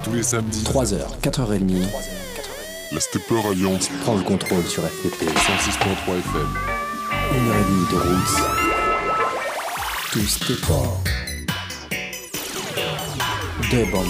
Tous les samedis, 3h, 4h30, la Stepper Alliance prend le contrôle sur FTP. 106.3 FM. 1h30 de roots. Tout Stepper. De bon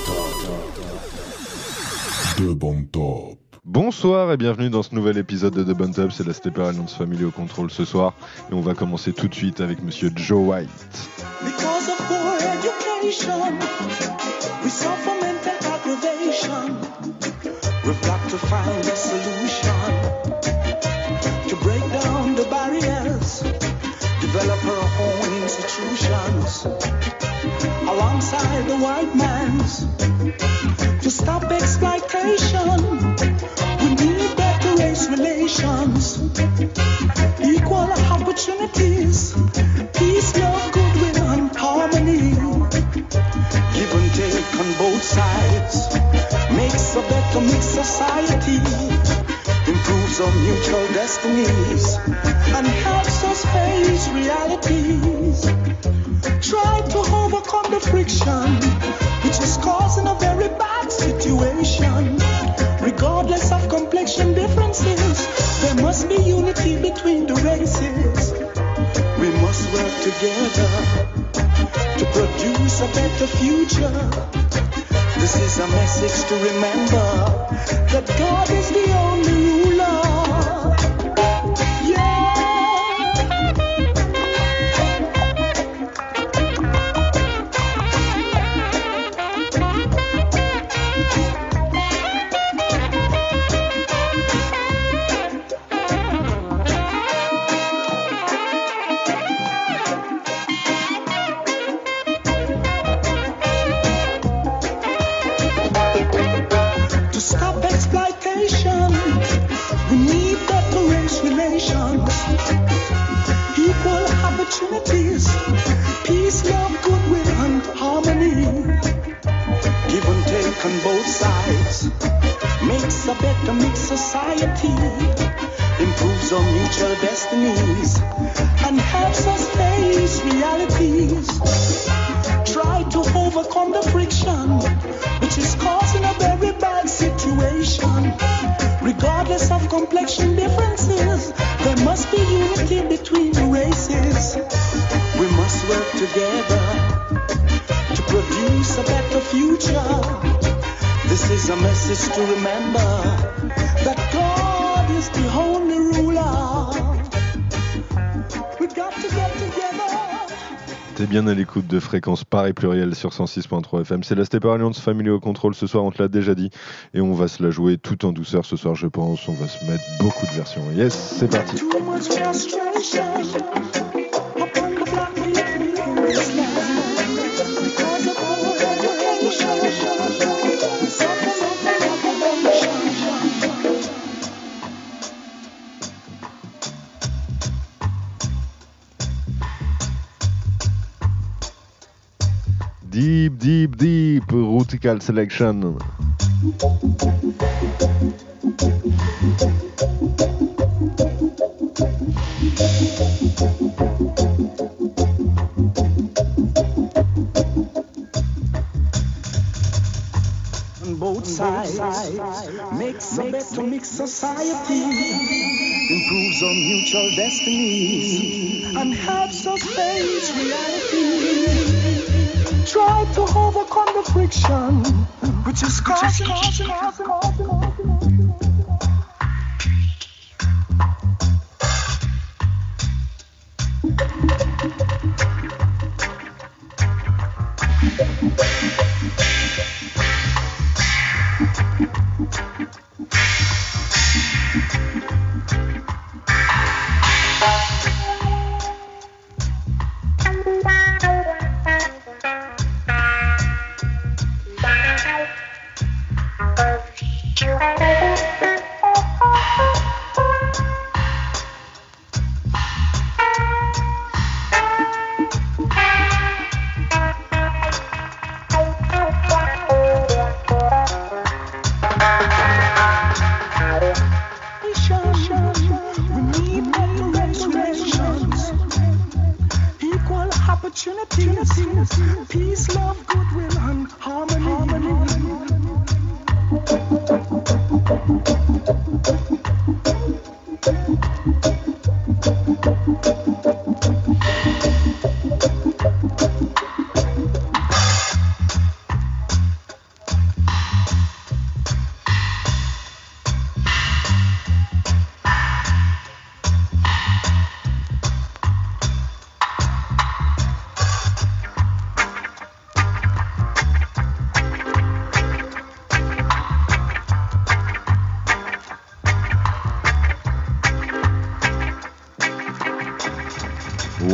top. De bon top. Bonsoir et bienvenue dans ce nouvel épisode de The Bon Top, c'est la Stepper Alliance Family au contrôle ce soir et on va commencer tout de suite avec Monsieur Joe White. Because of poor education, we suffer mental aggravation. We've got to find a solution to break down the barriers, develop our own institutions alongside the white man's to stop exploitation. We need better race relations, equal opportunities, peace, love, goodwill, and harmony. Give and take on both sides makes a better mixed society, improves our mutual destinies, and helps us face realities. Try to overcome the friction which is causing a very bad situation. Regardless of complexion differences, there must be unity between the races. We must work together to produce a better future. This is a message to remember that God is the only ruler. Opportunities, peace, love, goodwill, and harmony. Give and take on both sides makes a better mixed society, improves our mutual destinies, and helps us face realities. Try to overcome the friction which is causing a very bad situation. Regardless of complexion differences, there must be unity between the races. We must work together to produce a better future. This is a message to remember that God is the only ruler. We got to get together. T'es bien à l'écoute de Fréquence Paris Pluriel sur 106.3 FM. C'est la Stepper Alliance Family au contrôle ce soir, on te l'a déjà dit. Et on va se la jouer tout en douceur ce soir, je pense. On va se mettre beaucoup de versions. Yes, c'est parti. Deep, deep, deep, Rutical Selection. On both sides makes a better mixed society, improves our mutual destinies, and helps us face reality. Try to overcome the friction which is causing. opportunities, peace, love, goodwill, and harmony.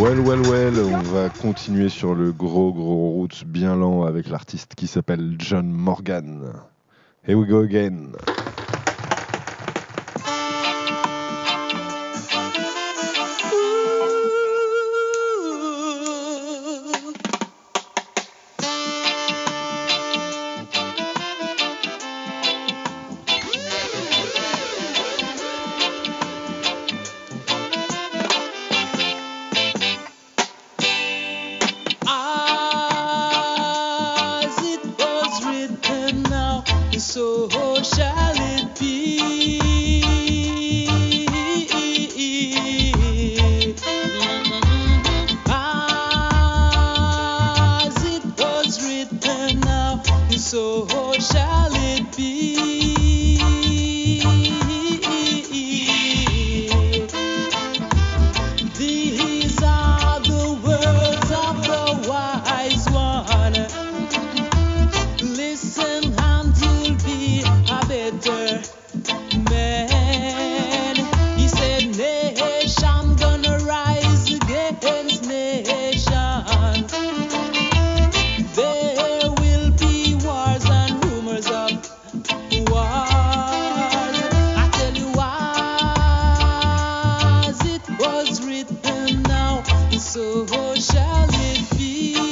Well, on va continuer sur le gros roots bien lent avec l'artiste qui s'appelle John Morgan. Here we go again. So shall it be. As it was written now, so shall it be. These are the words of the wise one. Listen and you'll be a better man. He said nation gonna rise against nation. There will be wars and rumors of wars. I tell you as it was written now, so shall it be.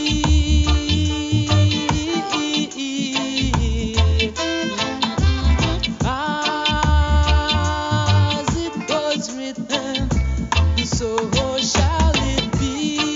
So shall it be.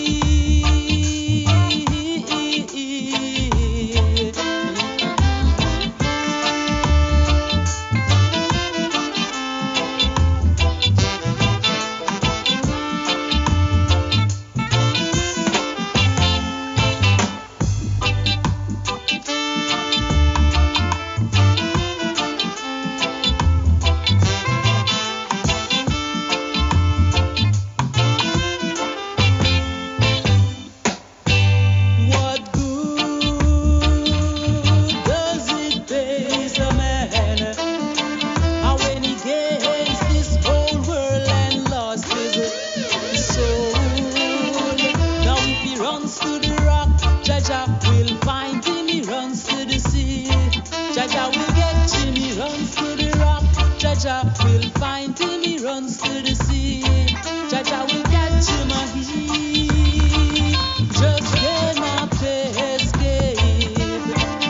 Will find him, he runs to the sea. Jaja will catch him, he just cannot escape.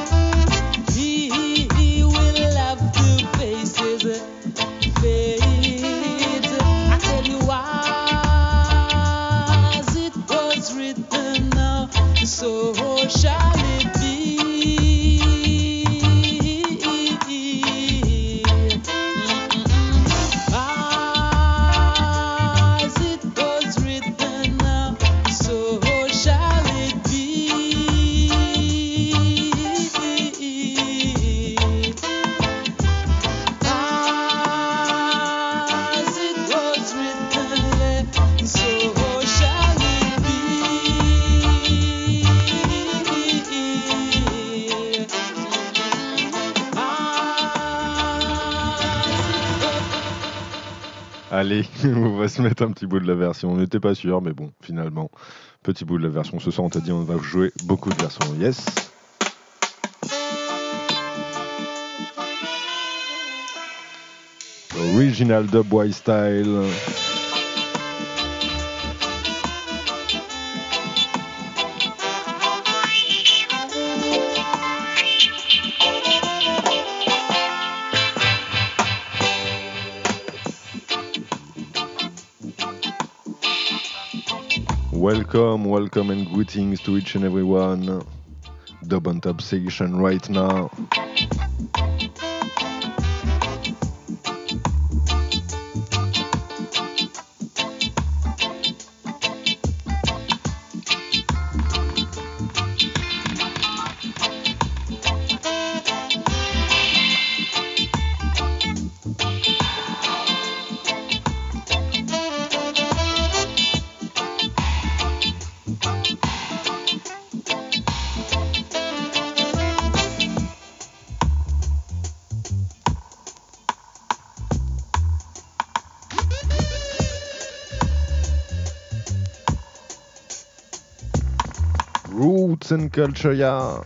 He will have to face his fate. I tell you as it was written now, so shall it be. Allez, on va se mettre un petit bout de la version. On n'était pas sûr, mais bon, finalement, petit bout de la version. Ce soir, on t'a dit on va jouer beaucoup de versions. Yes. Original Dubwise Style. Welcome and greetings to each and everyone. Dub on Top section right now. Roots and Culture, yeah.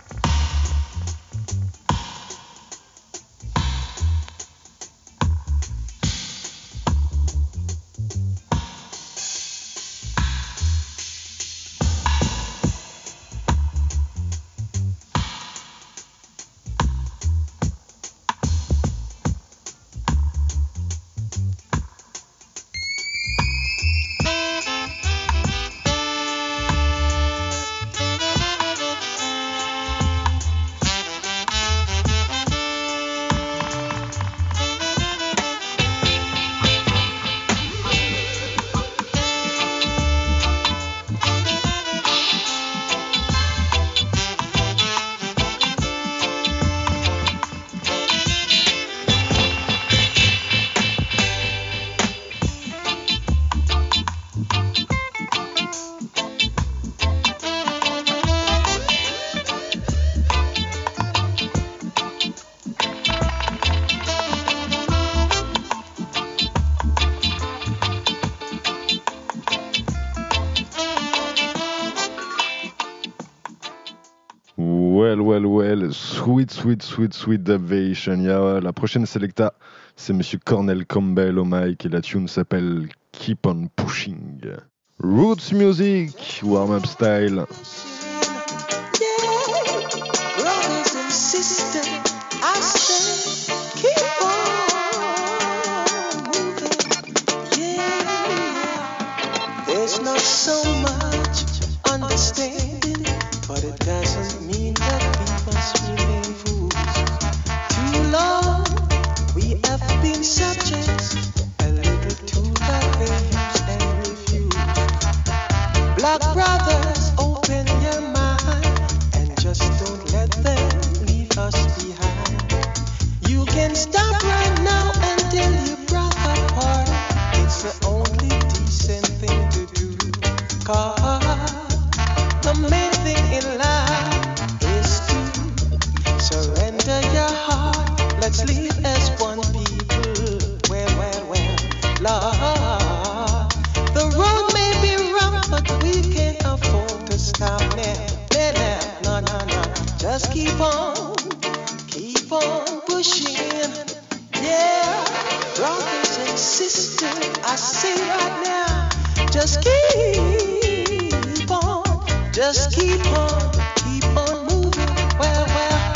Well, sweet Aviation. La prochaine selecta, c'est Monsieur Cornell Campbell au mic et la tune s'appelle Keep on Pushing. Roots Music, warm-up style. There's not so much understanding, but it doesn't mean that we must remain fools. Too long we have been subjects, a little to the claims and refuse. Black brothers, open your mind and just don't let them leave us behind. You can stop right now and tell your brother apart. It's the only decent thing to do. 'Cause the main thing in life is to surrender your heart. Let's live as one people. Well, Lord. The road may be rough, but we can't afford to stop now. No. Just keep on pushing. Yeah, brothers and sisters, I say right now, just keep on moving. Well,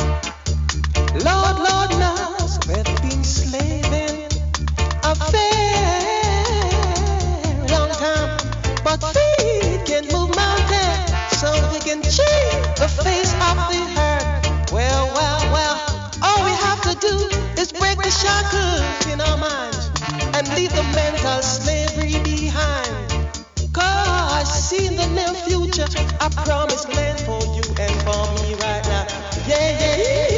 Lord knows we've been slaving a very long time, but feet can move mountains, so we can change the face of the earth. Well, all we have to do is break the shackles in our minds and leave the mental slavery behind. 'Cause I see in the near future a promised land for you and for me right now. Yeah.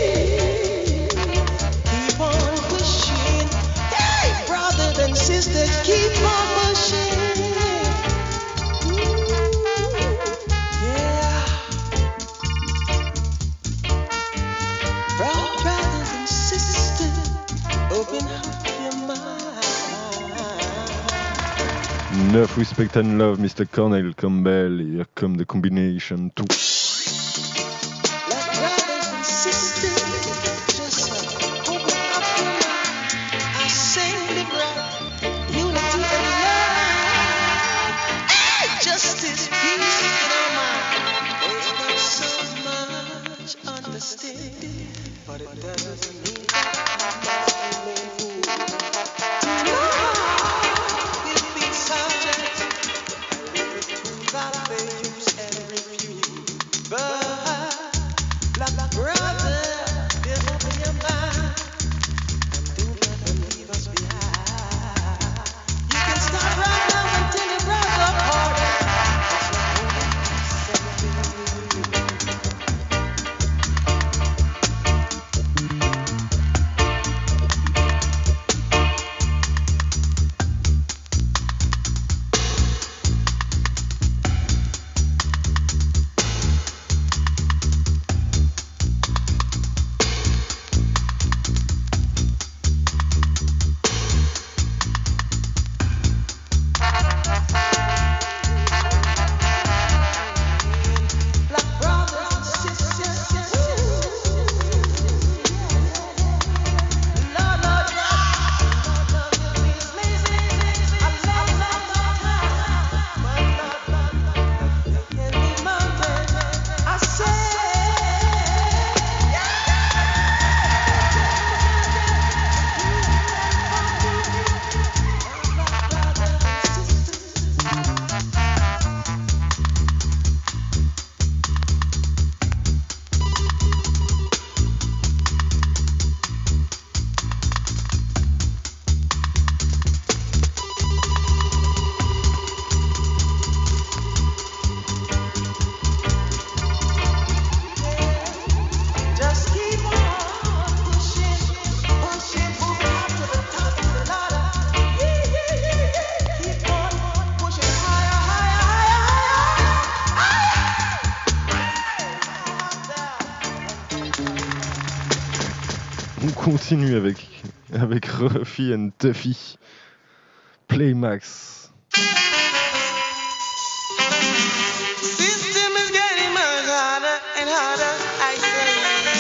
Keep on pushing. Hey, brothers and sisters, keep on pushing. Yeah. Brothers and sisters, open up your mind. Enough respect and love, Mr. Cornell Campbell. Here come the combination 2. Like brothers and sisters, just open up your mind. I say live right, unity and love. Hey, justice, peace in our mind. There's not so much understanding, but it doesn't mean that we remain fools. Too long we've been subject to the claims and refuse. But like brother, there's open your mind and don't let them leave us behind. You can start right now and tell your brother apart. On continue avec Ruffy and Tuffy. Play Max. System is getting much harder and harder, I say.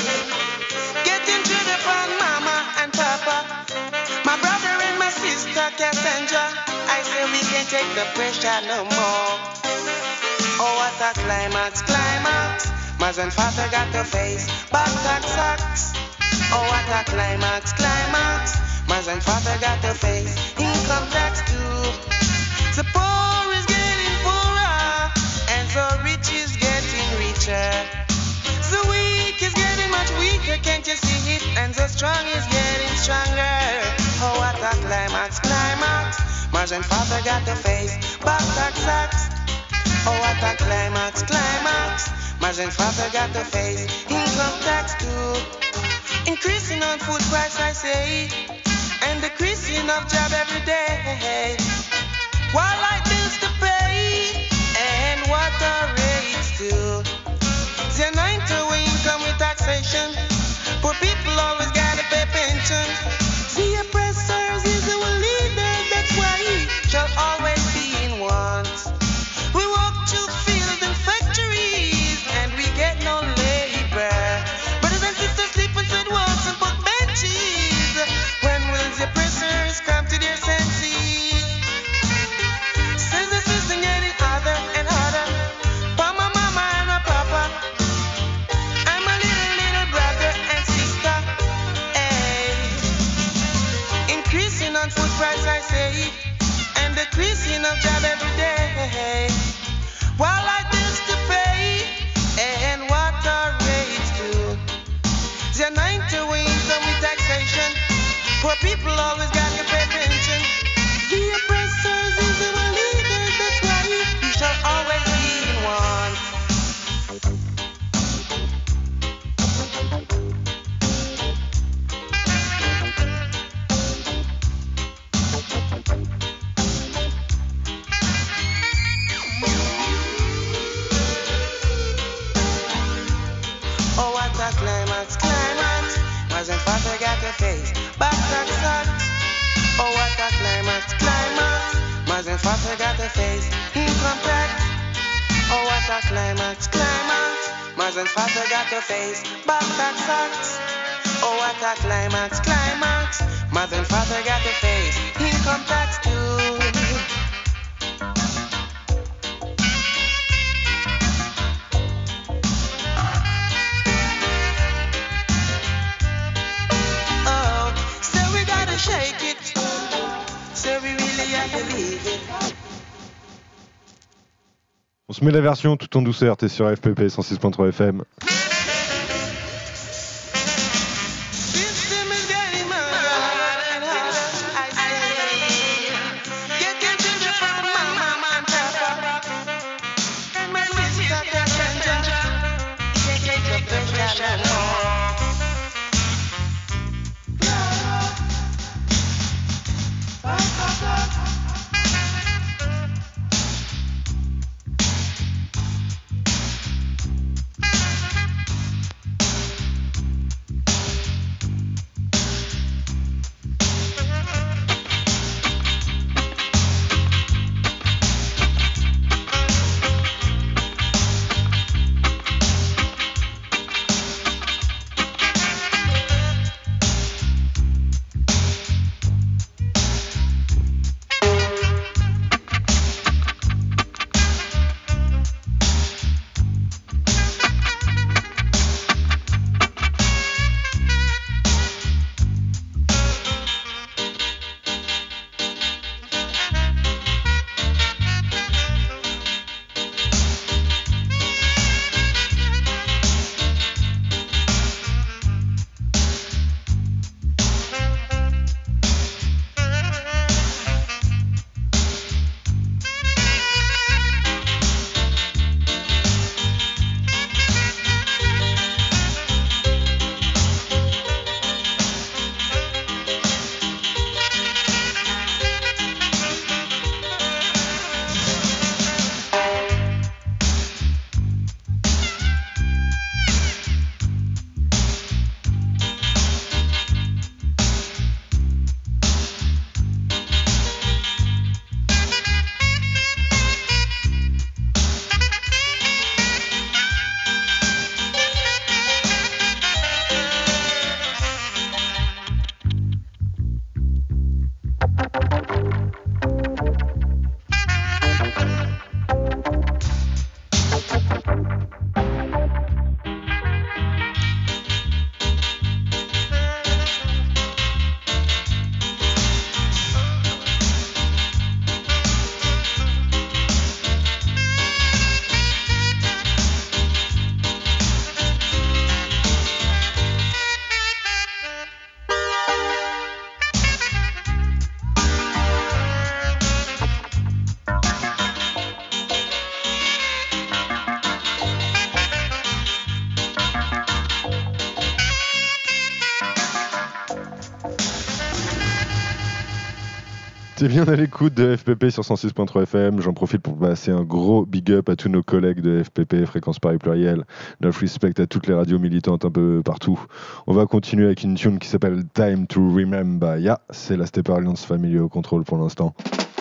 Getting to the front, mama and papa. My brother and my sister, Cassandra. I say we can't take the pressure no more. Oh, what a climax, climax. Mas and father got to face back tax sucks. Oh, what a climax, climax. Mas and father got to face income tax too. The poor is getting poorer, and the rich is getting richer. The weak is getting much weaker, can't you see it? And the strong is getting stronger. Oh, what a climax, climax. Mas and father got to face back tax sucks. Oh, what a climax, climax. Mas and father got to face income tax too. Increasing on food price, I say, and decreasing of job every day. While light bills to pay, and water rates too. The 9-to income with taxation. Poor people always gotta pay pension. The oppressors is our leaders, that's why we shall always be in want. We walk to fields and factories, and we get no labor. Brothers and sisters sleep inside walls and book benches. When will the oppressors come to their senses? Says the system getting harder and harder. For my mama and my papa, I'm a little brother and sister. Hey. Increasing on food price, I say, and decreasing of job every day. While I bills to pay and water rates too. The 9-to income with taxation. Poor people always got to pay pension. The oppressors is our leaders, that's why we shall always be in one. Oh, what a climax, climax. Mas and father got to face back tax sucks. Oh, what a climax, climax. Mas and father got to face income tax. Oh, what a climax, climax. Mas and father got to face back tax sucks. Oh, what a climax, climax. Mas and father got to face income tax too. Shake it, so we really have to leave it. On se met la version tout en douceur, t'es sur FPP 106.3 FM. System is getting harder and harder, I say. Getting to the front, mama and papa, and my sister Cassandra. Can't take the pressure no more. T'es bien à l'écoute de FPP sur 106.3 FM. J'en profite pour passer un gros big up à tous nos collègues de FPP, Fréquence Paris Pluriel. Love respect à toutes les radios militantes un peu partout. On va continuer avec une tune qui s'appelle Time to Remember. C'est la Stepper Alliance Family au contrôle pour l'instant.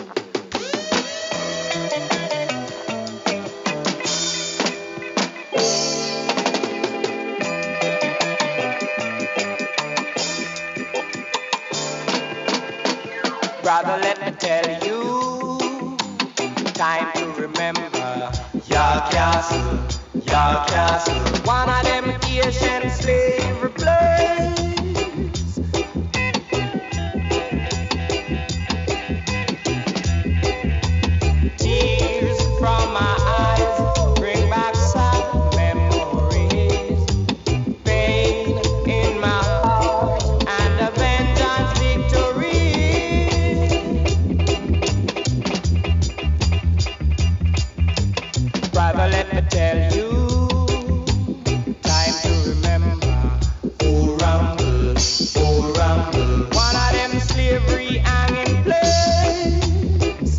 Brother, let me tell you, time to remember your castle, one of them Asian slavery plays. Tears from my eyes bring back sad memories, pain in my heart and a vengeance victory. Brother, let me tell you, time to remember. Oh rumble, one of them slavery hanging place.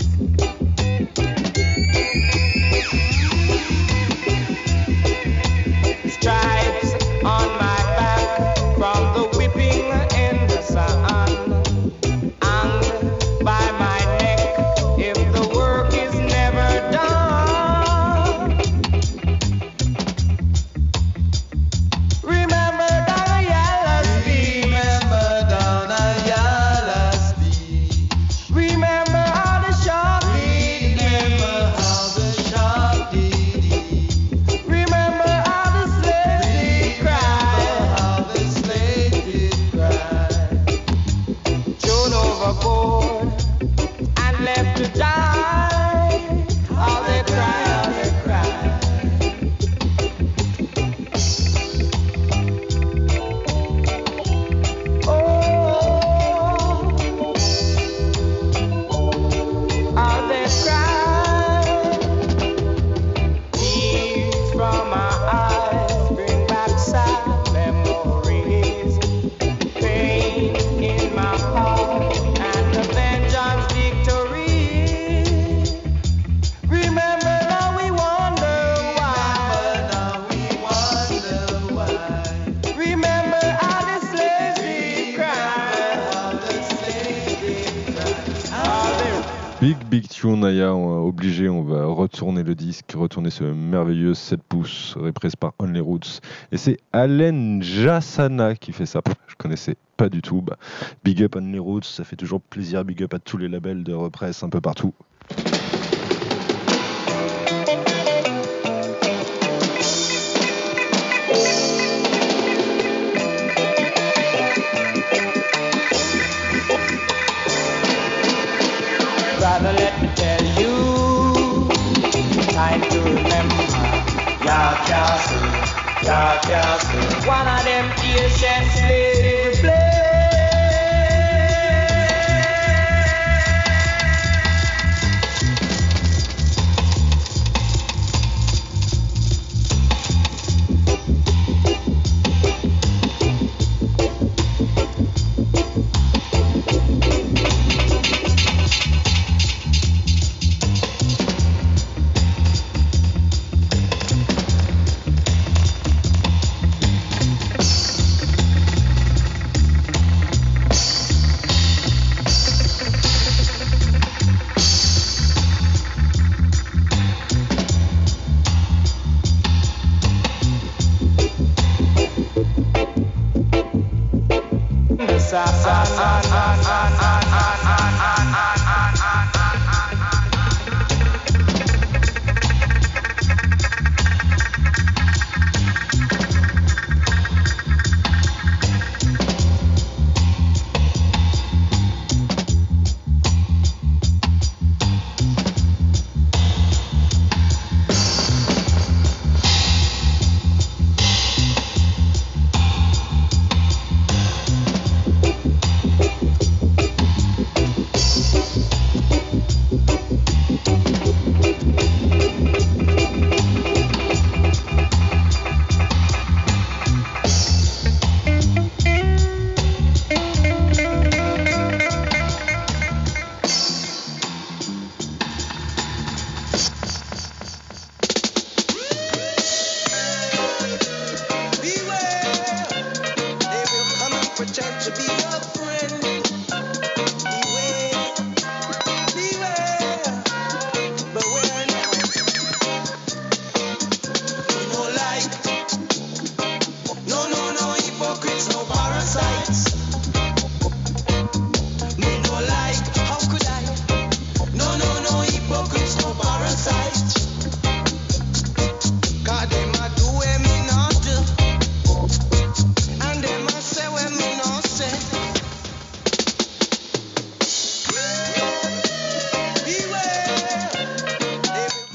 Stripes on my back from the whipping in the sun, hung by my neck if the work is never done. Remember down a yellow speech. Remember how the shark did eat. Remember how the slaves did cry. Thrown overboard and left to die. How they cry. Oh, how they cry. Tears from my eyes bring back sad memories, pain in my heart and a vengeance victory. Remember now we wonder why. Remember how the slaves did cry. How they Big tune, Aya, obligé, on va retourner le disque, retourner ce merveilleux 7 pouces reprise par Only Roots. Et c'est Allen Jassana qui fait ça. Je connaissais pas du tout. Big up Only Roots, ça fait toujours plaisir. Big up à tous les labels de represse un peu partout. Brother, let me tell you, time to remember your castle, one of them Asian slavery plays.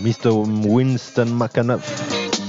Mr. Winston McAnuff.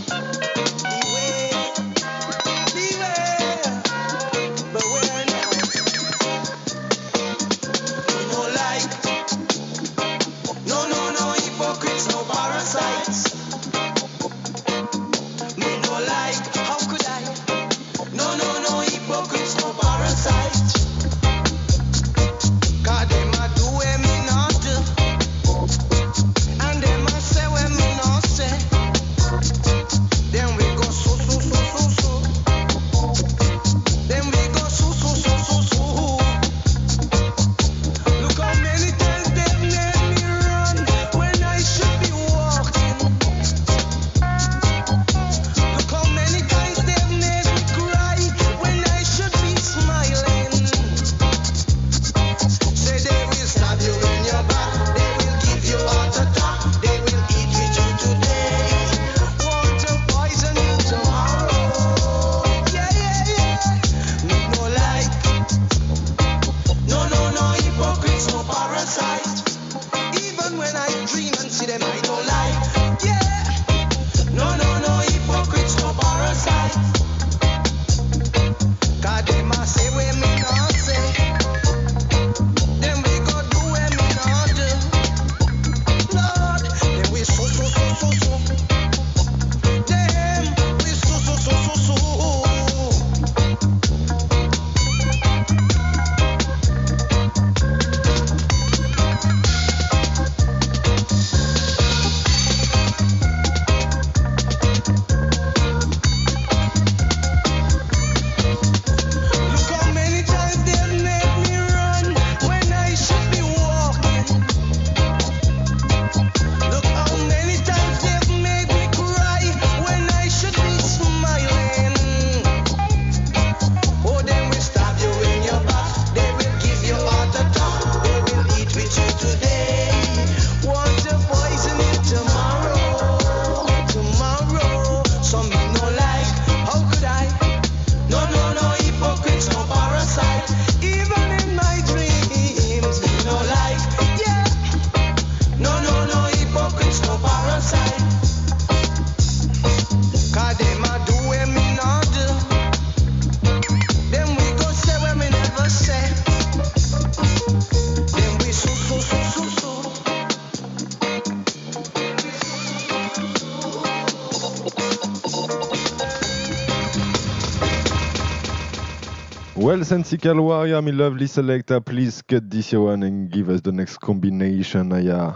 Well, Sensical Warrior, my lovely selector, please cut this one and give us the next combination.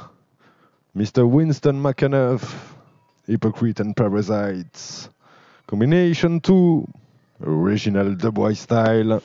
Mr. Winston McAnuff, Hypocrite and Parasites. Combination 2, original Dubwise style.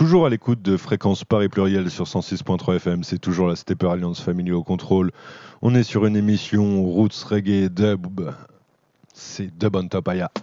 Toujours à l'écoute de Fréquence Paris Pluriel sur 106.3 FM, c'est toujours la Stepper Alliance Family au contrôle. On est sur une émission Roots Reggae Dub. C'est Dub on Top Aya.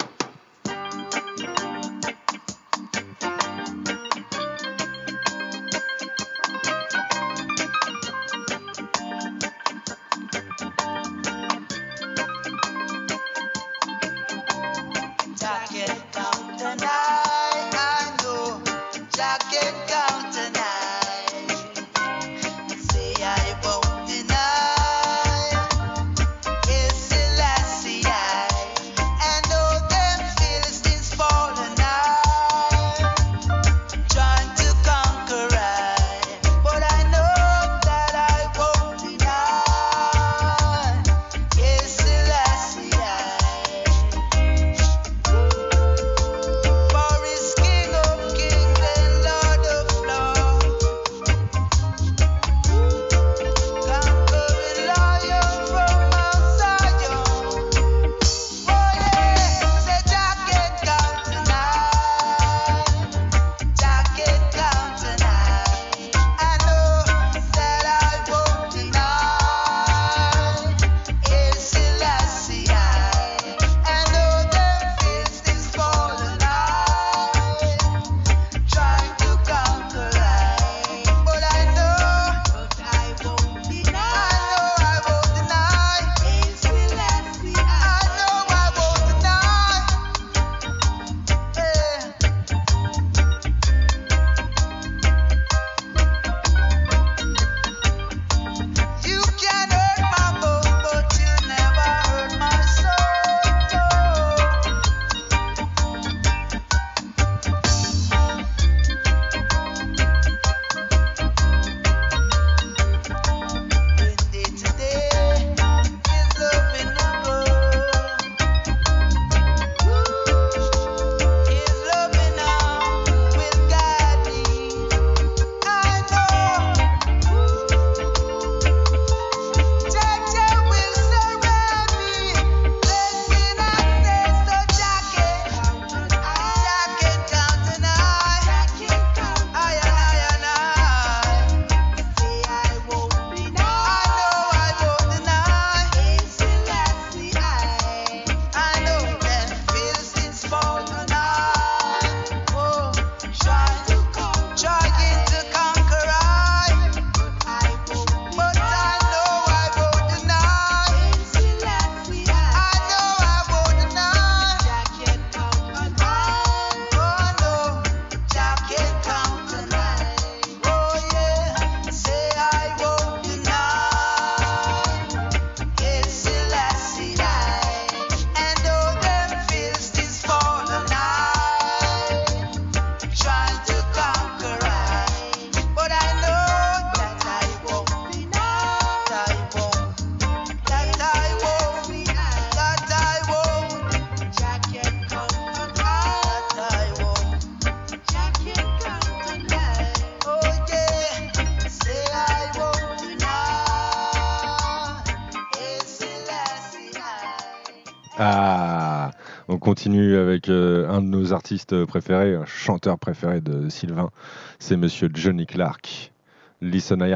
Ah, on continue avec un de nos artistes préférés, un chanteur préféré de Sylvain, c'est Monsieur Johnny Clark. Listen Aya.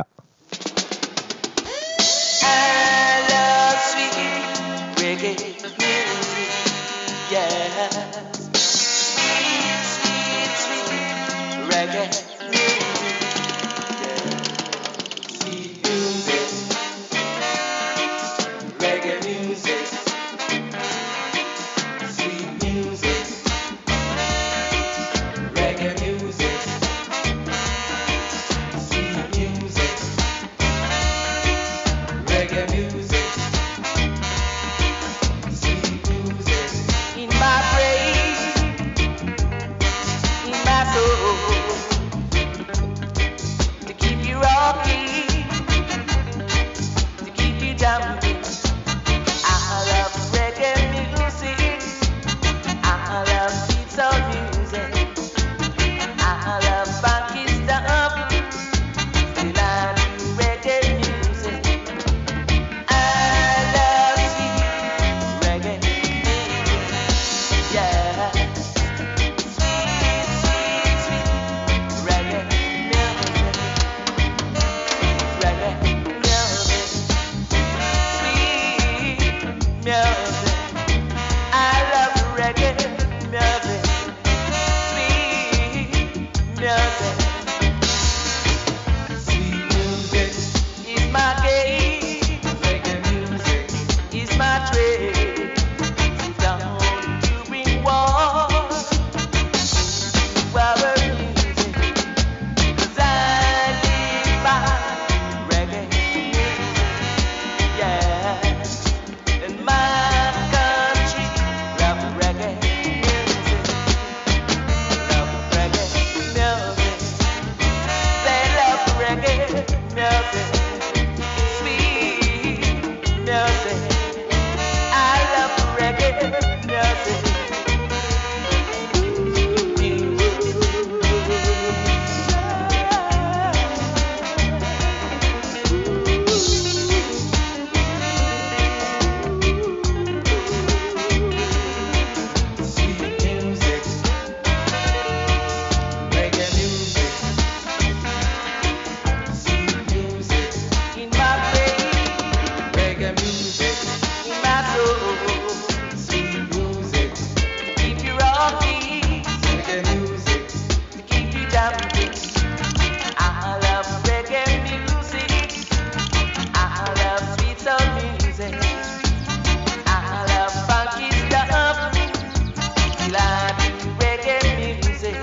music, my soul. Sweet music, keep you rocking. Reggae music, keep you jumping. I love reggae music. I love sweet soul music. I love funky stuff. Love reggae music.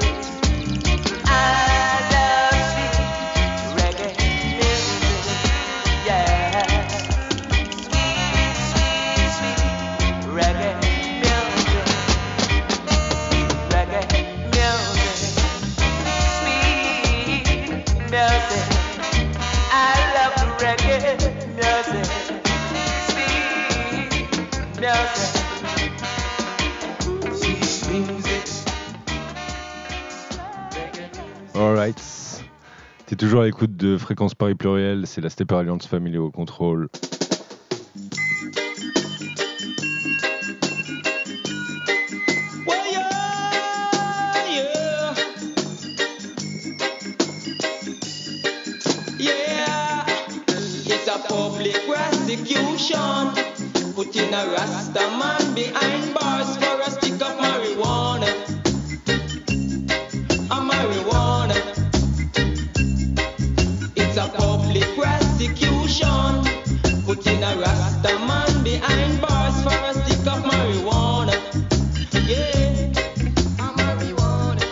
I love sweet reggae music. Yeah. Sweet, sweet, sweet reggae music. Reggae music. Sweet music. I love reggae music. Sweet music. Alright. T'es toujours à l'écoute de Fréquence Paris Pluriel, c'est la Stepper Alliance Family au contrôle. Well, yeah. It's a public prosecution. Putting a Rasta man behind bars for a stick of marijuana. A marijuana. It's a public prosecution. Putting a Rasta man behind bars for a stick of marijuana. Yeah, a marijuana.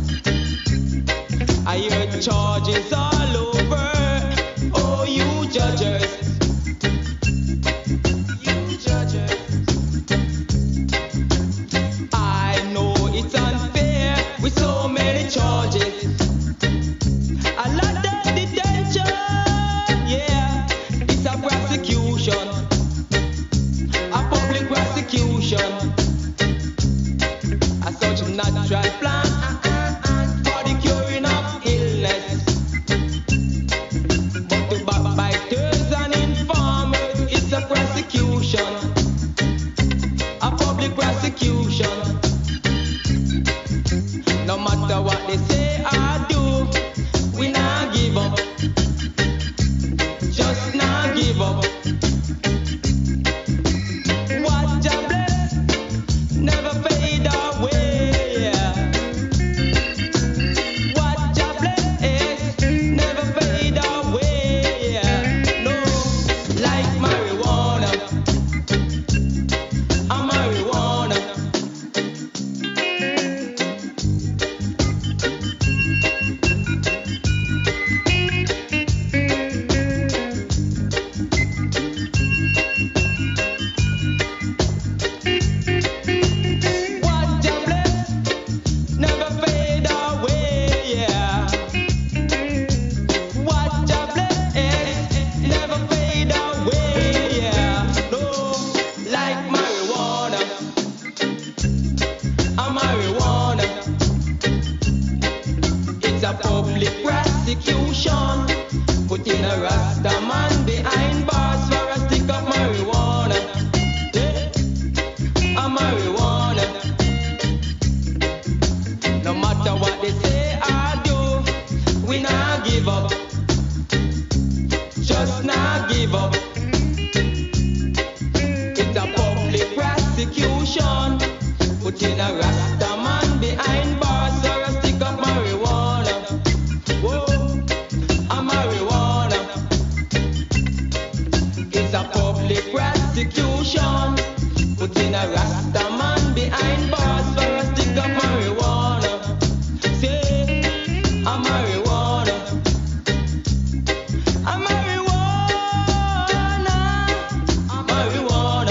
I heard charges all over. Oh, you judges. You judges. I know it's unfair with so many charges. A lot of detention. Yeah, it's a prosecution. A public prosecution. A such natural plan for the curing of illness. But to backbiters and informers, it's a prosecution. A public prosecution. No matter what they say or do, we not give up. Just not give up. What Jah bless, never fade away. What Jah bless, never fade away. No, like marijuana, a marijuana. What Jah bless, never fade away. What Jah bless, never fade away. No, like marijuana, a marijuana. It's a public prosecution. Putting a Rasta man behind bars for a stick of marijuana. Yeah, a marijuana. No matter what they say or do, we not give up. Just not give up. It's a public prosecution. Putting a Rasta man behind bars for a stick of marijuana. Whoa, a marijuana. It's a public prosecution. Putting a Rasta man behind bars for a stick of marijuana. Say, a marijuana. A marijuana. A marijuana.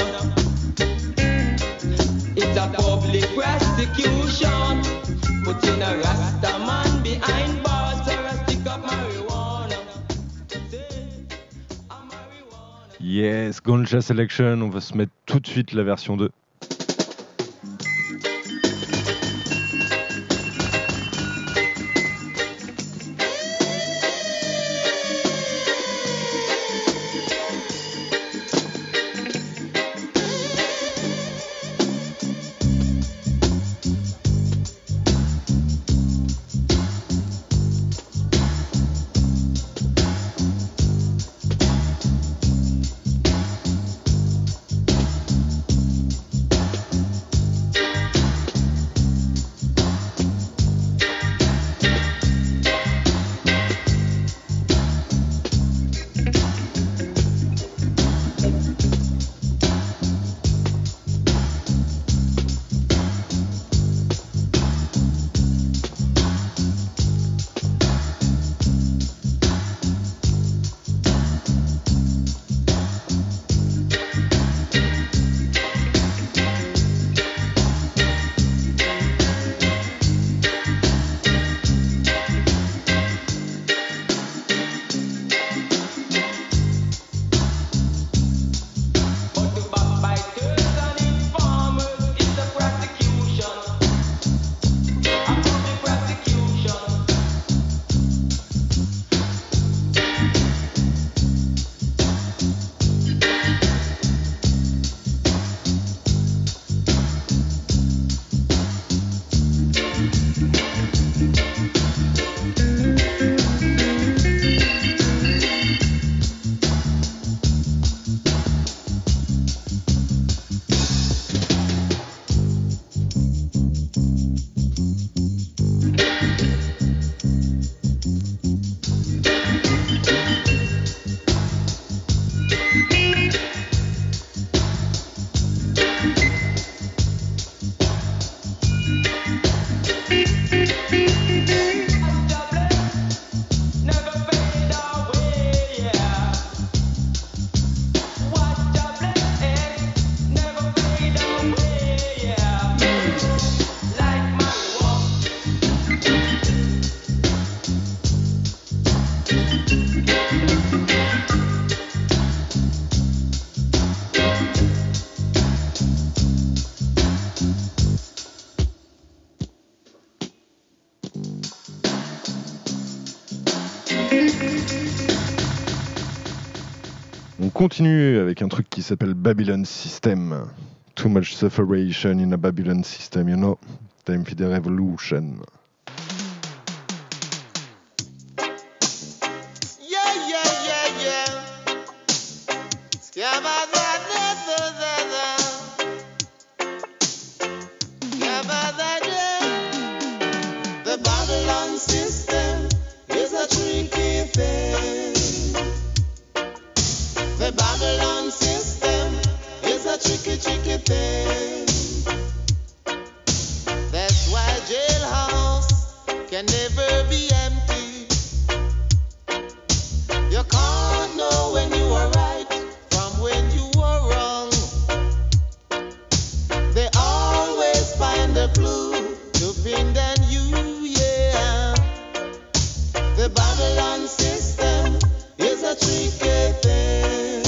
It's a public prosecution. Putting a Rasta man behind bars for a stick of marijuana. Say, a marijuana. Yes, Ganja Selection, on va se mettre tout de suite la version 2. continue avec un truc qui s'appelle Babylon System. Too much sufferation in a Babylon system, you know. Time for the revolution. The Babylon system is a tricky thing. The Babylon system is a tricky, tricky thing. That's why jailhouse can never be empty. You can't know when you are right from when you are wrong. They always find a clue to pin down you, yeah. The Babylon system is a tricky thing.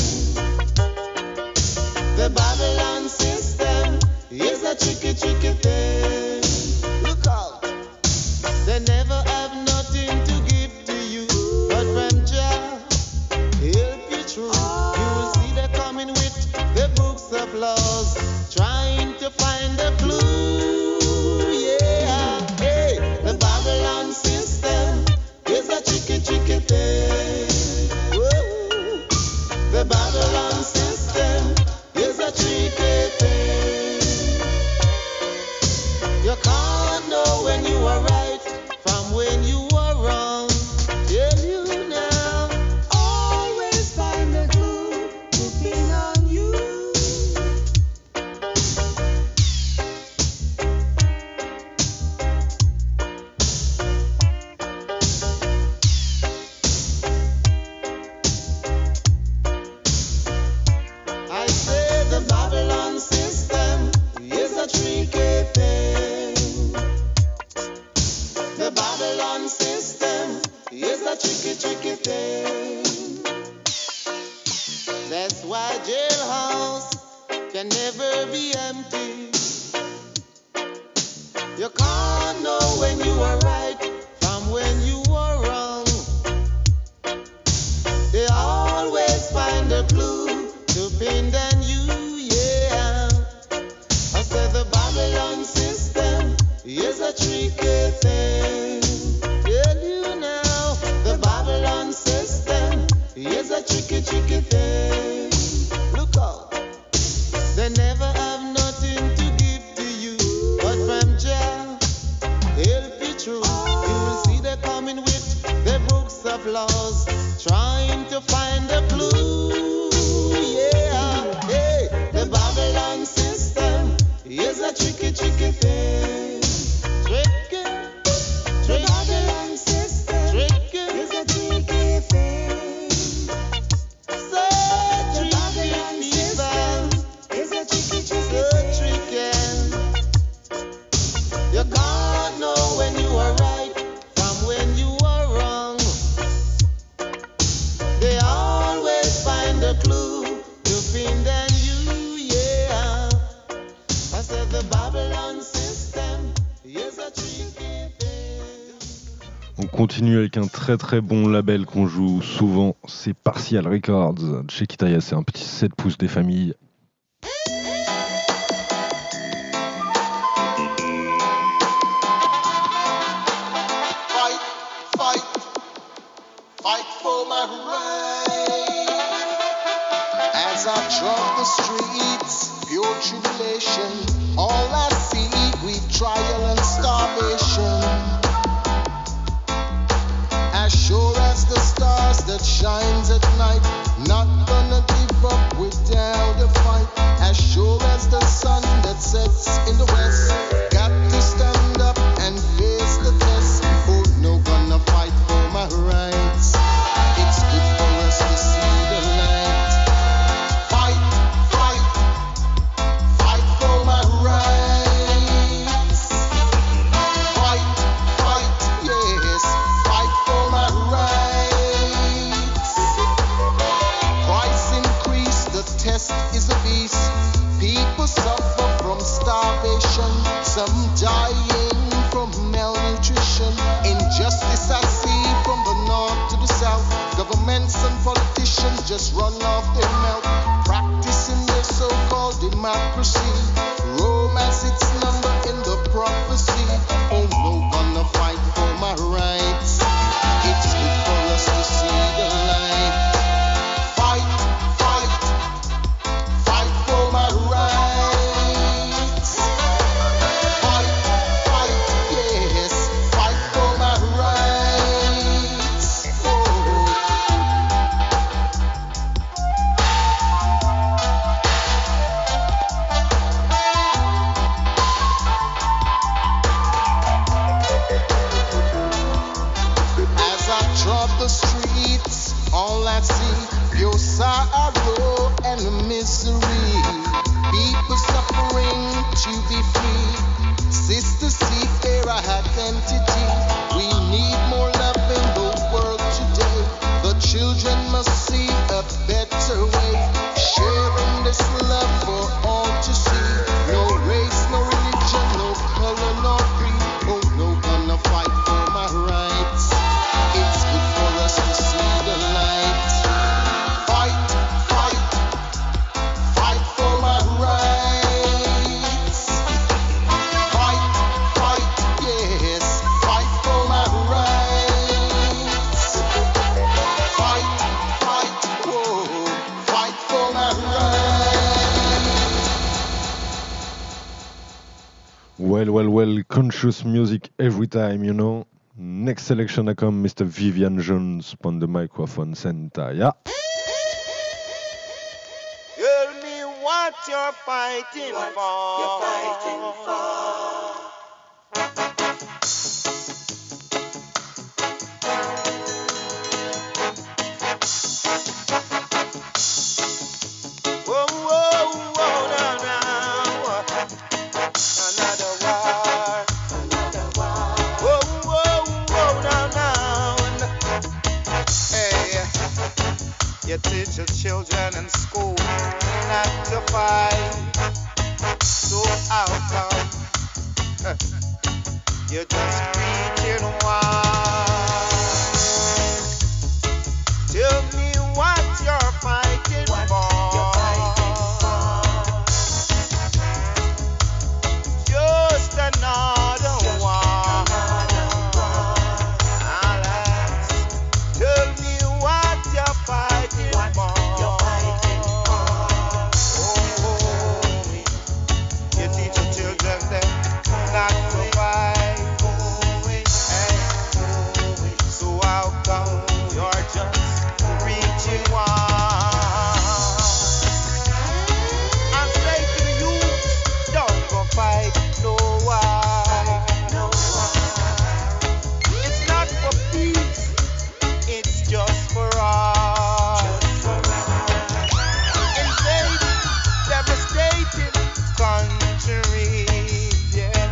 The Babylon system is a tricky, tricky thing. Look out, they never have nothing to give to you, but from Jah, help you through. You will see they're coming with the books of laws, trying to find a clue, yeah. Hey, the Babylon system is a tricky, tricky thing. Whoa. The Babylon system is a tricky thing. You can't know when you are right from when you are wrong. Tell you now, always find a clue to pin on you. I say the Babylon system is a tricky thing. The Babylon system is a tricky, tricky thing. That's why jailhouse can never be empty. You can't know when you are right from when you are wrong. They always find a clue to pin down you, yeah. I said the Babylon system is a tricky thing. Tell you now, the Babylon system is a tricky, tricky thing. Look out, they never have nothing to give to you, but from Jah, help you through. You will see they're coming with the books of laws, trying to find a clue, yeah. Hey, the Babylon system is a tricky, tricky thing. Tricky, tricky. The Babylon system is a tricky thing. So tricky, Babylon system is a tricky, tricky thing. You can't know when you are right from when you are wrong. They always find a clue to pin down you, yeah. I said the Babylon system is a tricky thing. On continue avec un très très bon label qu'on joue souvent, c'est Partial Records. Chez Kitaya, c'est un petit 7 pouces des familles. Fight, fight, fight for my right. As I trod the streets, pure tribulation. All I see, grief, trial, and starvation. As sure as the stars that shines at night, not gonna give up without a fight. As sure as the sun that sets in the west, got to stand up and face the test. Oh, no gonna fight for my rights. It's good for us to see the light. Fight, fight, fight for my rights. Fight, fight, yes, fight for my rights. Price increase, the test is a beast. People suffer from starvation, some dying from malnutrition. Injustice I see from the north to the south. Governments and politicians nation just run off their mouth, practicing their so-called democracy. Rome has its number in the prophecy. Oh no, gonna fight for my rights. It's good for us to see the light. Fight, fight, fight for my rights. Fight, fight, yes, fight for my rights. Oh. As I trod the streets, all I see, pure sorrow and misery. People suffering to be free. Sisters seek their identity. We need more love in the world today. The children must see a better way. Sharing this love for all to see. No race, no religion, no color, no creed. Oh no, gonna fight for my rights. It's good for us to see the light. Fight, fight, fight for my rights. Fight, fight, yes, fight for my rights. Fight, fight, whoa, fight for my rights. Well, conscious music every time, you know. Next selection I come, Mr. Vivian Jones on the microphone center, yeah. Tell me what you're fighting for. Whoa, whoa, whoa, now, now. Another war. Whoa, whoa, whoa, now, now. Hey, you teach your children in school not to fight. So how come you're just preaching why? Tell me what you're fighting for. Just another one. I'll ask. Tell me what you're fighting for. Oh, you teach your children them not to fight. Hey. So how come you're just reaching one? I say to you, don't go fight no one. It's not for peace, it's just for us. Invading, devastating countries, yes.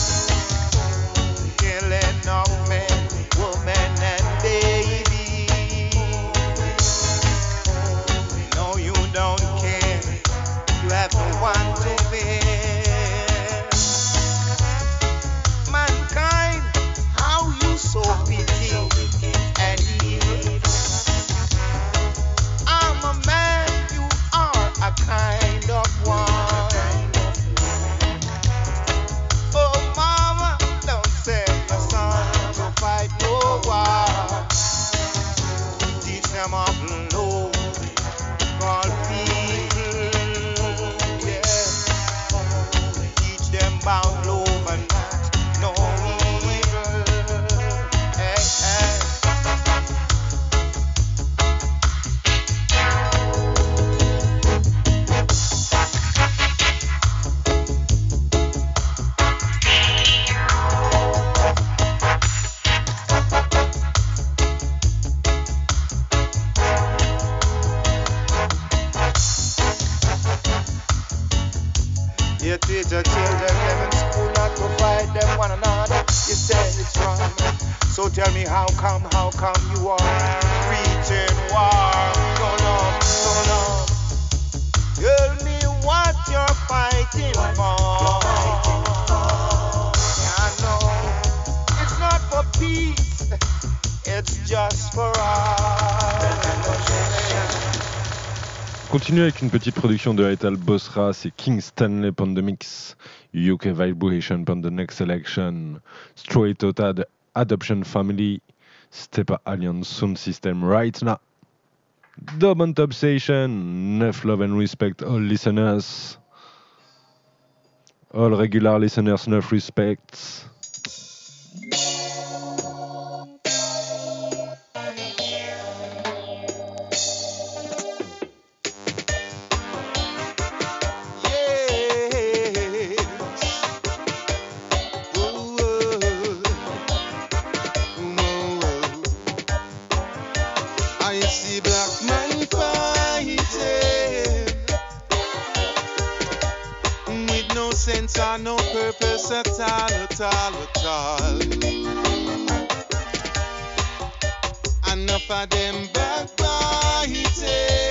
Killing of men, women, and babies. No, you don't care. You have no one to fear. Mankind, how you so picky and evil. I'm a man, you are a kind of one. Oh, mama, don't send your son to fight no war. Teach them of love, call people, yeah. Teach them about love and not no evil. Hey, hey. You teach your children them in school not to fight them one another. You said it's wrong. So tell me how come you are preaching war? So long. Tell me what you're fighting for. I know it's not for peace, it's just for us. continue avec une petite production de Ital Bosra, c'est King Stanley on the mix, UK Vibration on the next selection, Straight Outta Adoption Family, Stepa Alliance Sound System right now. Dub on Top Station, enough love and respect all listeners. All regular listeners, enough respect. No purpose at all. Enough of them backbiting.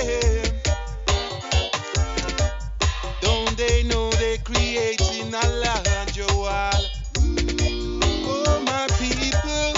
Don't they know they're creating a larger wall? Oh, my people,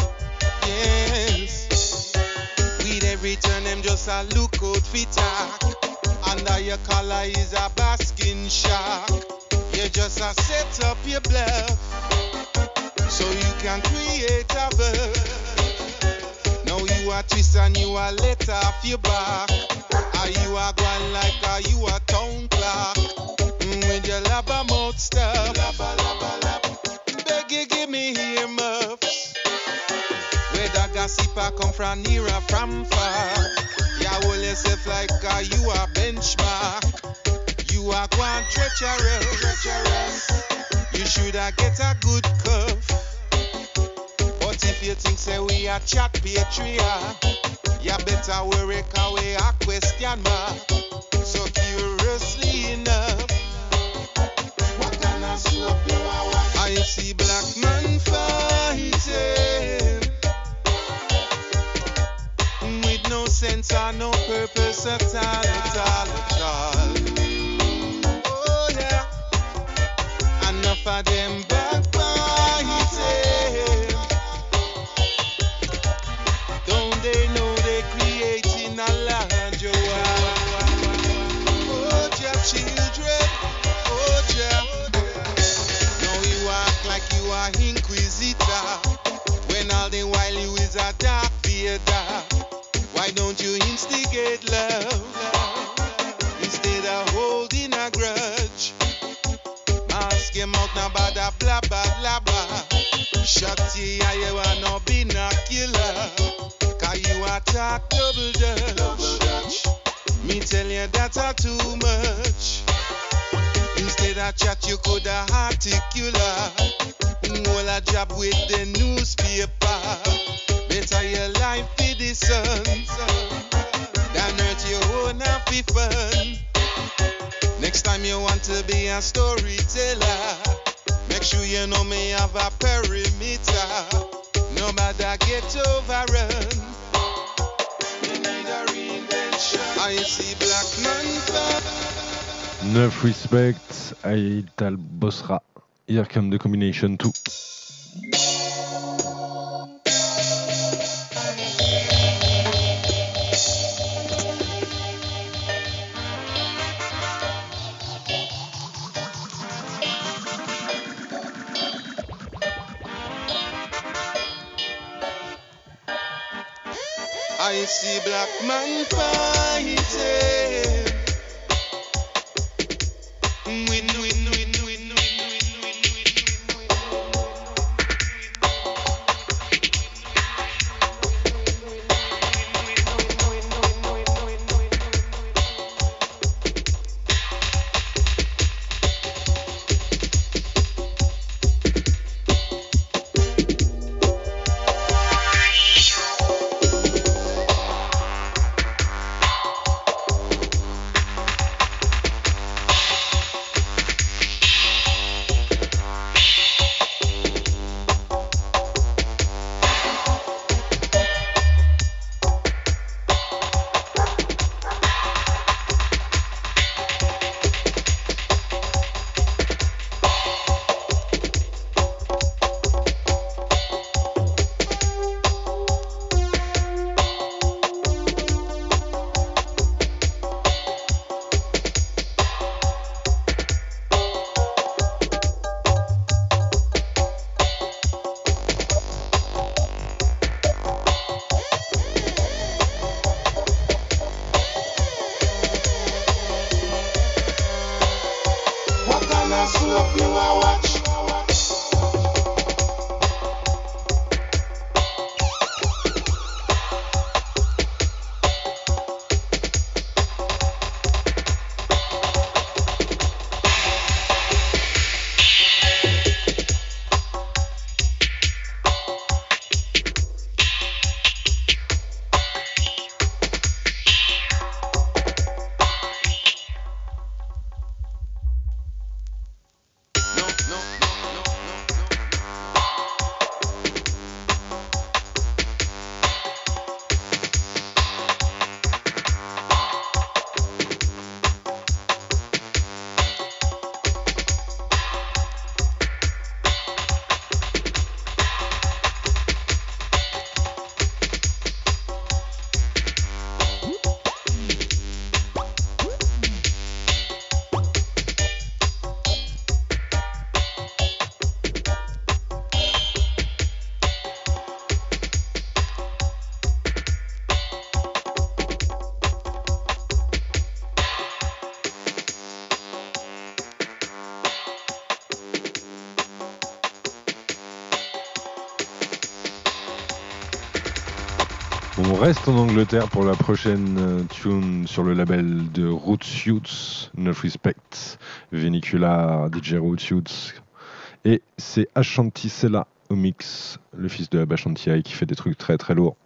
yes. With every turn, them just a look out for talk. Under your collar is a basking shark. You just a set up your bluff so you can create a verb. Now you a twist and you a let off your back. Are you a going like are you a town clock? With your labba mouth stuff. Beg you give me ear muffs. Where the gossiper come from near or from far. You hold yourself like are you a benchmark. You are quite treacherous. You shoulda get a good cuff. But if you think say we are chat patriot, you better worry 'cause we a question mark. So curiously enough, what kind of slope you are watching? I see black man fighting with no sense or no purpose at all. Enough of them backbiting. Don't they know they're creating a larger world? Oh, your children, oh, yeah. Now you act like you are inquisitor, when all the while you is a dark Vader. Why don't you instigate love instead of holding a grudge? Ask him out now about a blah blah blah blah. Shut your eye, you are no binocular. 'Cause you are talk double dutch. Me tell you that's too much. Instead of chat, you could have articular. All a job with the newspaper. Better your life for the sun than hurt your own happy fun. Next time you want to be a storyteller, make sure you know me have a perimeter. No matter get overrun, you need a reinvention. I see black man fight. Enough respect, Ital Bosra. Here come the combination too. I see black man fighting. Just look me now watch. On reste en Angleterre pour la prochaine tune sur le label de Roots Youths, Not Respect, Vinicula, DJ Roots Youths. Et c'est Ashanti Sella au mix, le fils de Abashanti qui fait des trucs très très lourds.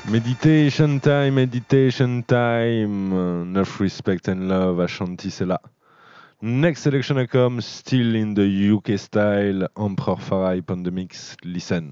Meditation time, enough respect and love, Ashanti c'est là. Next selection I come, still in the UK style, Emperor Farai on the mix, listen.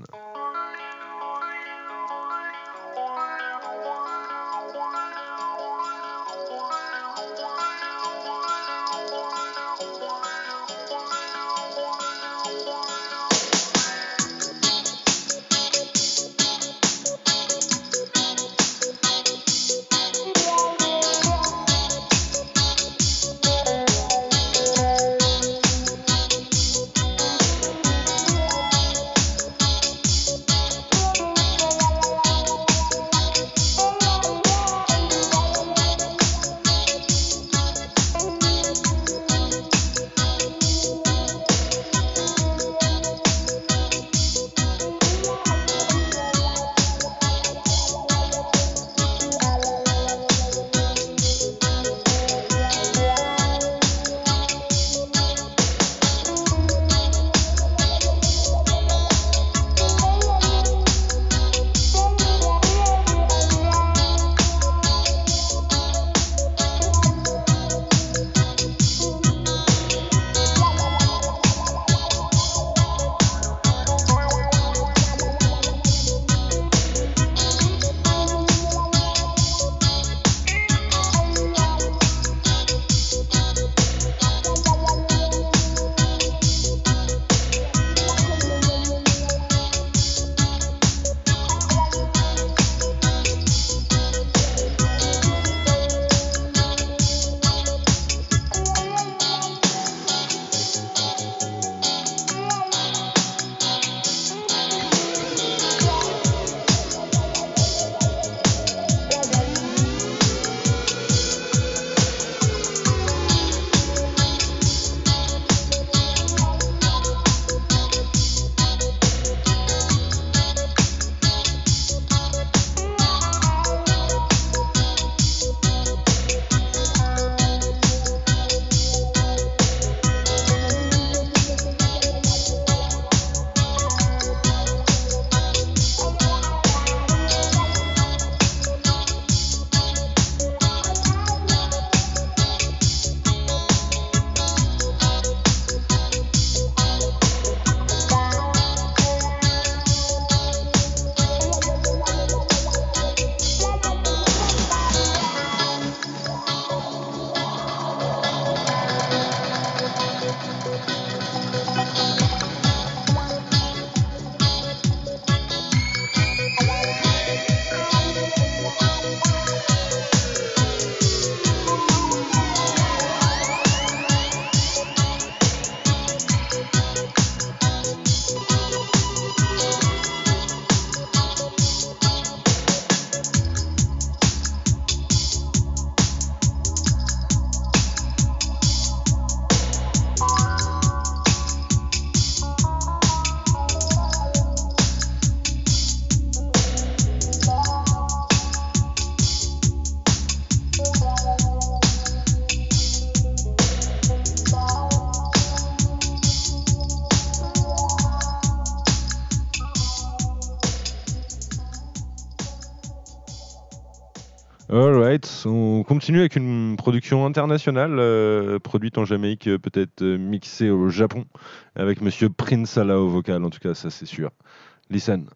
Alright, on continue avec une production internationale, produite en Jamaïque, peut-être mixée au Japon, avec Monsieur Prince Allah au vocal, en tout cas ça c'est sûr. Listen.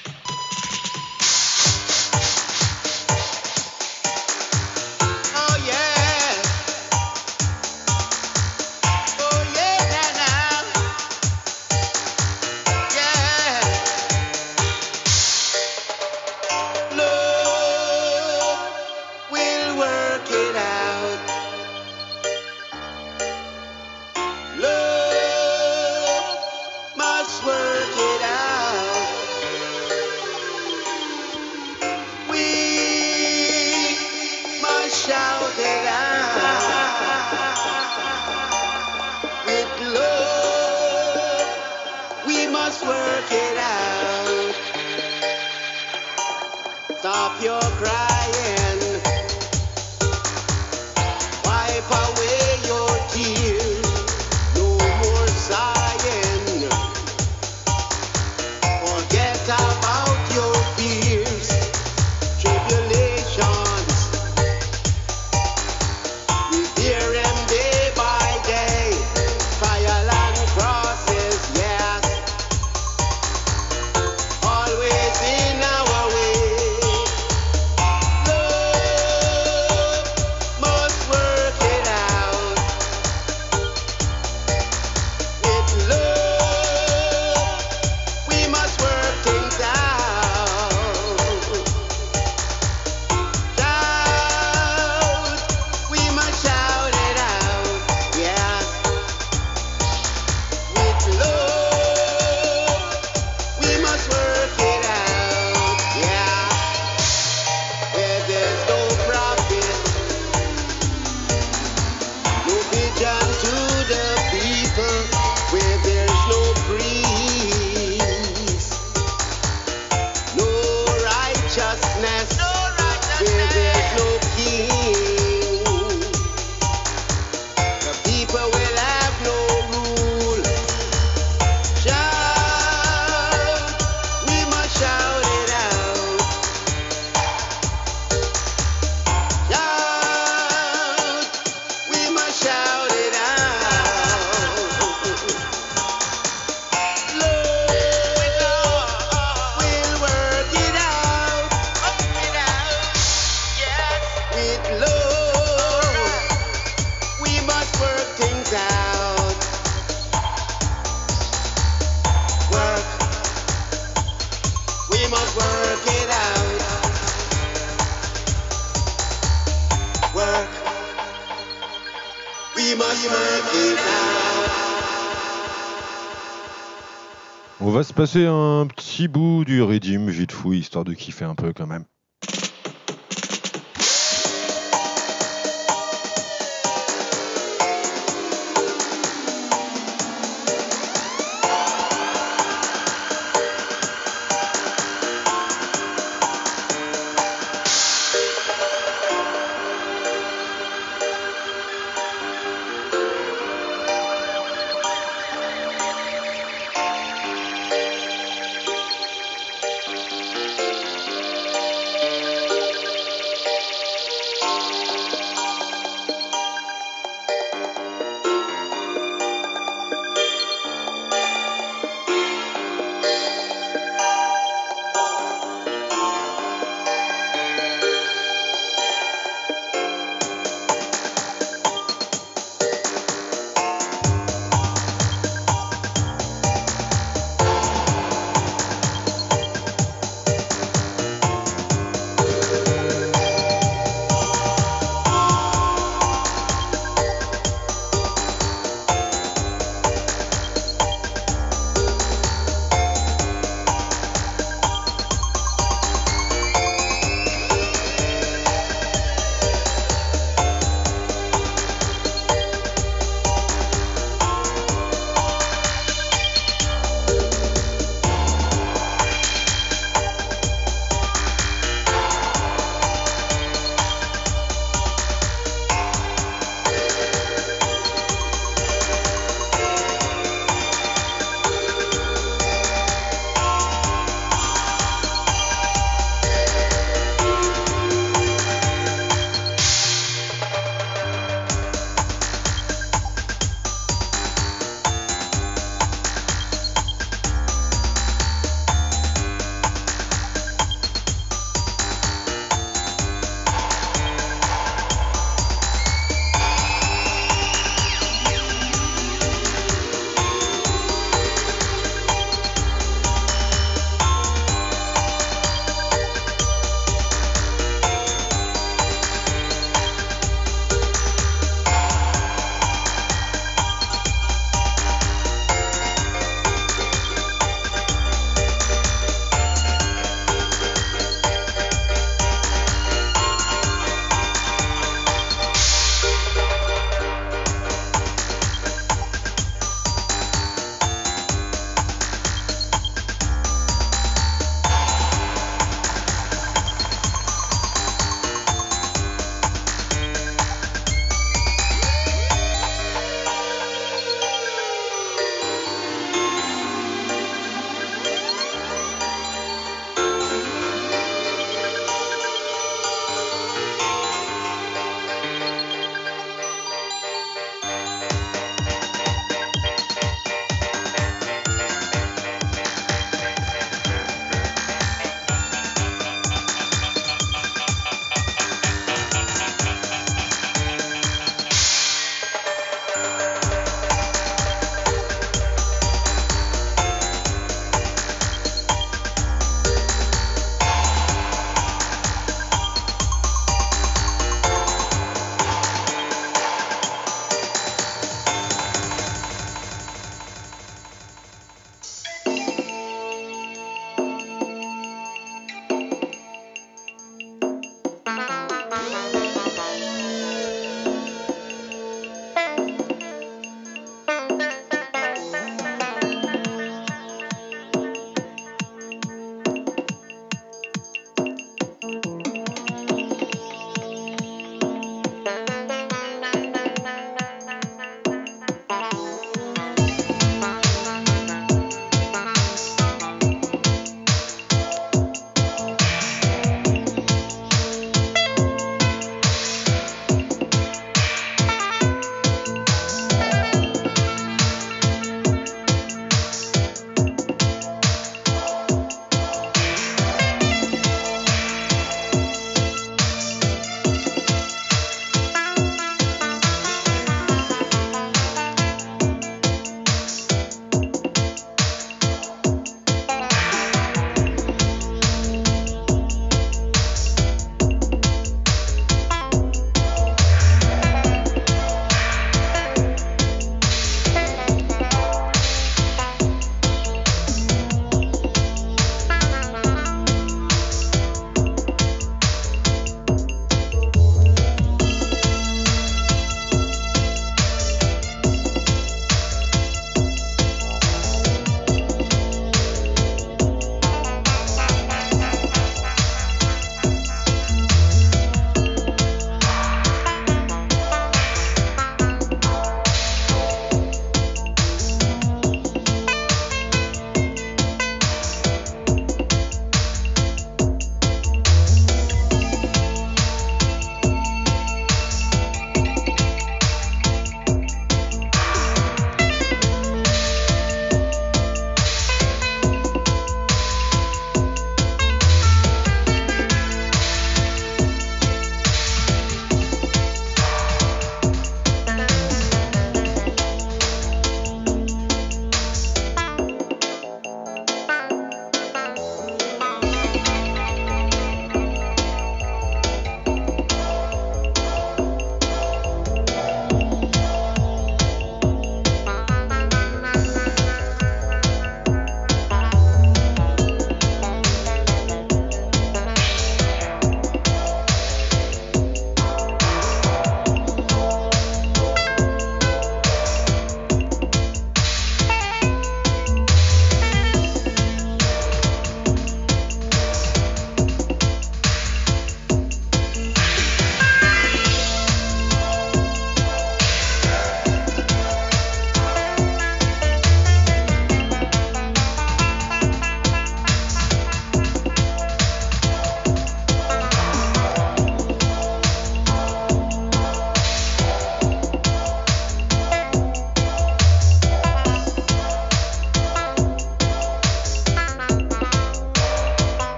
Stop your crying, wipe away your tears, no more sighing, forget about your fears. On va se passer un petit bout du Redeem vite fou, histoire de kiffer un peu quand même.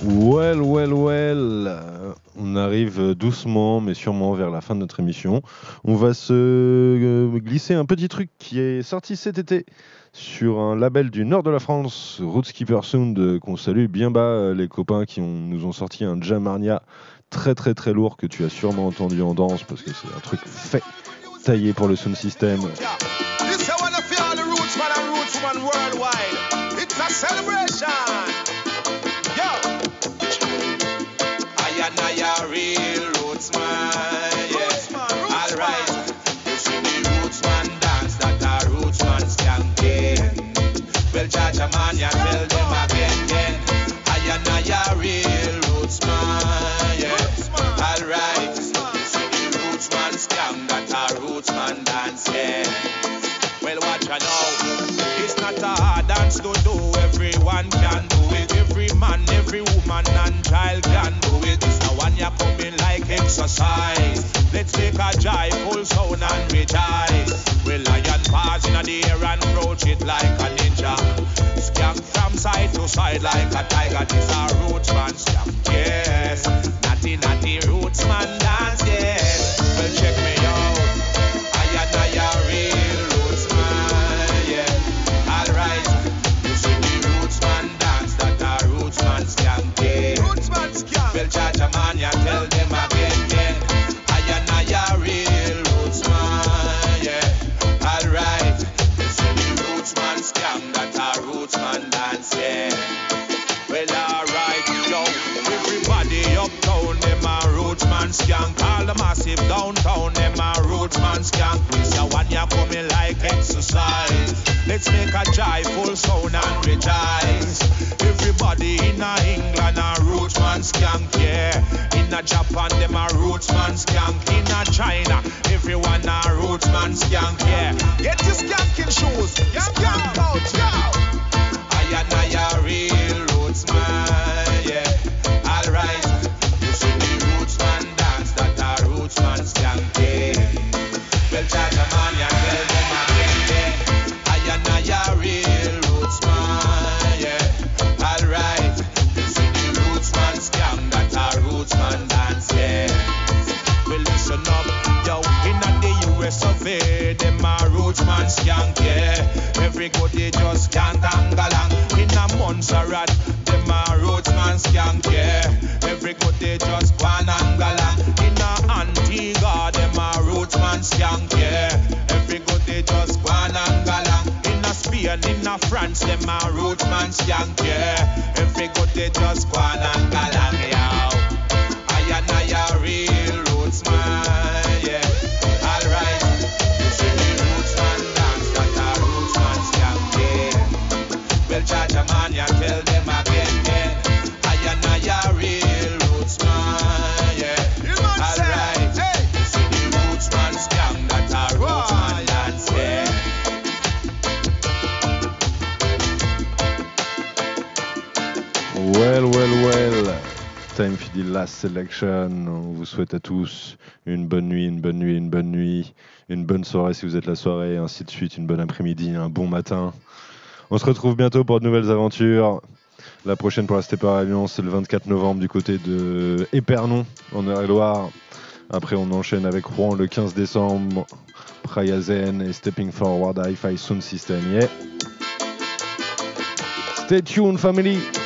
Well, on arrive doucement mais sûrement vers la fin de notre émission. On va se glisser un petit truc qui est sorti cet été sur un label du nord de la France, Rootskipper Sound, qu'on salue bien bas, les copains qui nous ont sorti un Jamarnia très très très lourd que tu as sûrement entendu en danse parce que c'est un truc fait, taillé pour le sound system. This I wanna feel all the roots man and roots woman worldwide. It's a celebration. Yo. I a real roots man. Yeah. All right. You see the roots man dance that a roots man skanking. Well, Jaja man, ya tell them again, yeah. I a real roots man. Yeah. All right. You see the roots man skank that a roots man dance, yeah. Well, watch ya now. It's not a hard dance to do. Everyone can do it. Every man, every woman and child can do it. It's the one you coming like exercise. Let's take a joyful sound and rejoice. Well, lion paws in the air and crouch it like a ninja. Skank from side to side like a tiger. This a roots man skank, yes. Natty roots man dance, yes. Well, check me out. I a real roots man, yeah. All right. You see the roots man dance that a roots man skank, yeah. Roots man skank. Well, Jaja man, ya tell them again, yeah. I a real roots man, yeah. All right. You see the roots man skank that a roots man dance, yeah. Well, alright, yo, everybody uptown, them a roots man skank. All the massive downtown, them a roots man skank. This a one ya coming like exercise. Let's make a joyful sound and rejoice. Everybody in a England a roots man skank, yeah. In a Japan, them a roots man skank. In a China, everyone a roots man skank, yeah. Get your skanking shoes, skank out, yo. I a real roots man, yeah. All right. You see the roots man dance that a roots man skank, yeah. Well, Jaja man, ya tell them again, yeah. I a real roots man, yeah. All right. You see the roots man skank that a roots man dance, yeah. Well, listen up, yo. In the US of A, them a roots man skank, yeah. Every good they just can't angalang. In a Montserrat, them a roots man skank, yeah. Every good they just gone angalang. In a Antigua, them a roots man skank, yeah. Every good they just gone angalang. In a Spain, in a France, them a roots man skank, yeah. Every good they just gone angalang, yo. I a real roots man, yeah. All right. You see the roots man dance that a roots man skank, yeah. Well, Jaja man, ya tell them again, yeah. I a real roots man, yeah. All right. You see the roots man skank that a roots man dance, yeah. Well. Time for the last selection. On vous souhaite à tous une bonne nuit, une bonne soirée si vous êtes la soirée, ainsi de suite, une bonne après-midi, un bon matin. On se retrouve bientôt pour de nouvelles aventures. La prochaine pour la Stepper Alliance, c'est le 24 novembre du côté de Épernon, en Eure-et-Loire. Après, on enchaîne avec Rouen le 15 décembre, Prayazen et Stepping Forward Hi-Fi Sound System. Yeah. Stay tuned, family.